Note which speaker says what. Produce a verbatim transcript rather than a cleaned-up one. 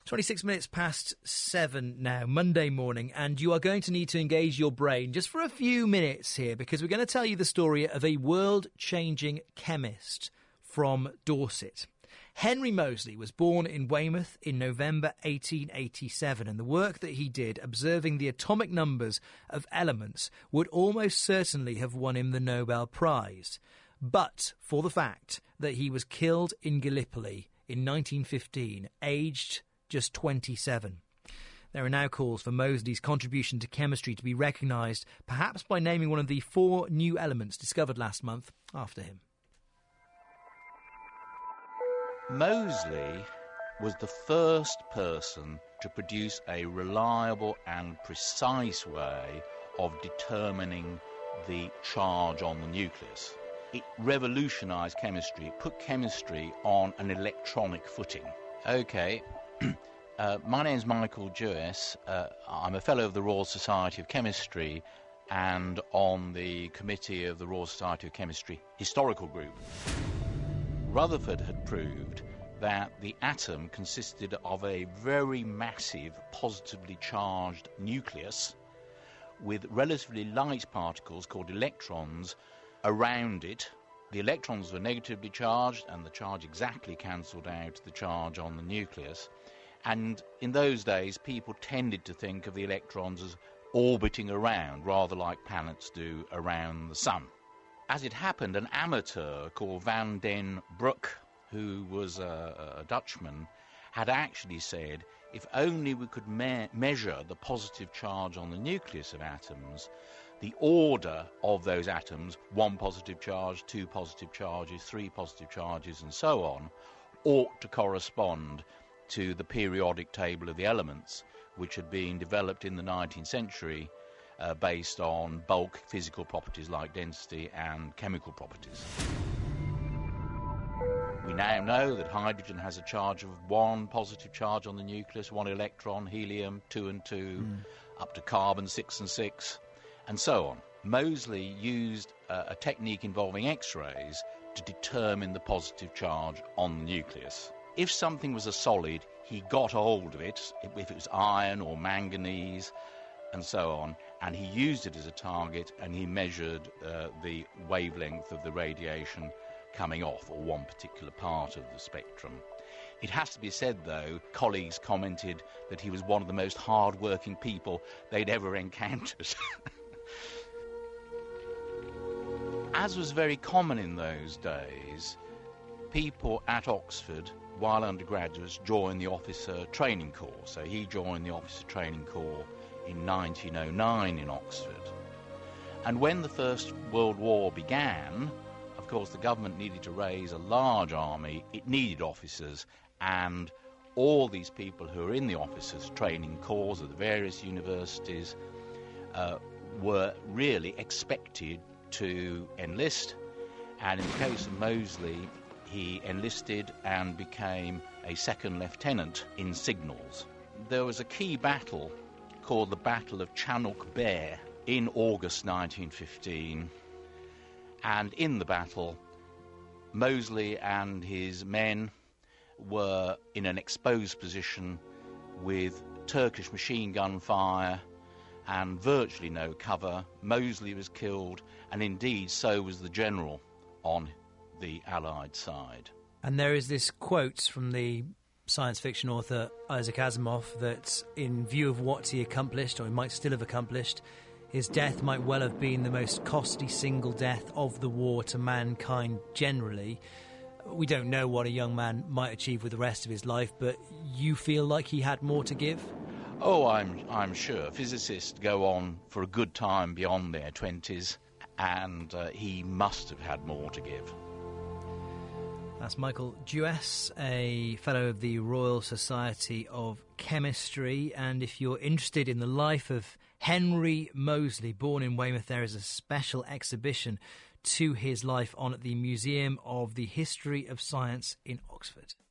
Speaker 1: twenty-six minutes past seven now, Monday morning, and you are going to need to engage your brain just for a few minutes here, because we're going to tell you the story of a world-changing chemist from Dorset. Henry Moseley was born in Weymouth in November eighteen eighty-seven, and the work that he did observing the atomic numbers of elements would almost certainly have won him the Nobel Prize, but for the fact that he was killed in Gallipoli in nineteen fifteen, aged just twenty-seven. There are now calls for Moseley's contribution to chemistry to be recognised, perhaps by naming one of the four new elements discovered last month after him.
Speaker 2: Moseley was the first person to produce a reliable and precise way of determining the charge on the nucleus. It revolutionised chemistry. It put chemistry on an electronic footing. OK, uh, my name's Michael Jewess. Uh, I'm a Fellow of the Royal Society of Chemistry and on the committee of the Royal Society of Chemistry Historical Group. Rutherford had proved that the atom consisted of a very massive, positively charged nucleus with relatively light particles called electrons around it. The electrons were negatively charged, and the charge exactly cancelled out the charge on the nucleus. And in those days, people tended to think of the electrons as orbiting around, rather like planets do around the sun. As it happened, an amateur called Van den Broek, who was a, a Dutchman, had actually said, if only we could me- measure the positive charge on the nucleus of atoms, the order of those atoms, one positive charge, two positive charges, three positive charges, and so on, ought to correspond to the periodic table of the elements, which had been developed in the nineteenth century uh, based on bulk physical properties like density and chemical properties. We now know that hydrogen has a charge of one positive charge on the nucleus, one electron, helium, two and two, mm. up to carbon, six and six, and so on. Moseley used uh, a technique involving X-rays to determine the positive charge on the nucleus. If something was a solid, he got hold of it, if it was iron or manganese, and so on, and he used it as a target, and he measured uh, the wavelength of the radiation coming off, or one particular part of the spectrum. It has to be said, though, colleagues commented that he was one of the most hard-working people they'd ever encountered. As was very common in those days, people at Oxford, while undergraduates, joined the officer training corps. So he joined the officer training corps in nineteen oh nine in Oxford. And when the First World War began, of course, the government needed to raise a large army. It needed officers, and all these people who were in the officers' training corps of the various universities uh, were really expected to enlist. And in the case of Moseley, he enlisted and became a second lieutenant in signals. There was a key battle called the Battle of Chanock Bear in August nineteen fifteen. And in the battle, Moseley and his men were in an exposed position with Turkish machine gun fire and virtually no cover. Moseley was killed, and indeed so was the general on the Allied side.
Speaker 1: And there is this quote from the science fiction author Isaac Asimov that, in view of what he accomplished, or he might still have accomplished, his death might well have been the most costly single death of the war to mankind generally. We don't know what a young man might achieve with the rest of his life, but you feel like he had more to give?
Speaker 2: Oh, I'm I'm sure. Physicists go on for a good time beyond their twenties, and uh, he must have had more to give.
Speaker 1: That's Michael Jewess, a Fellow of the Royal Society of Chemistry. And if you're interested in the life of Henry Moseley, born in Weymouth, there is a special exhibition to his life on at the Museum of the History of Science in Oxford.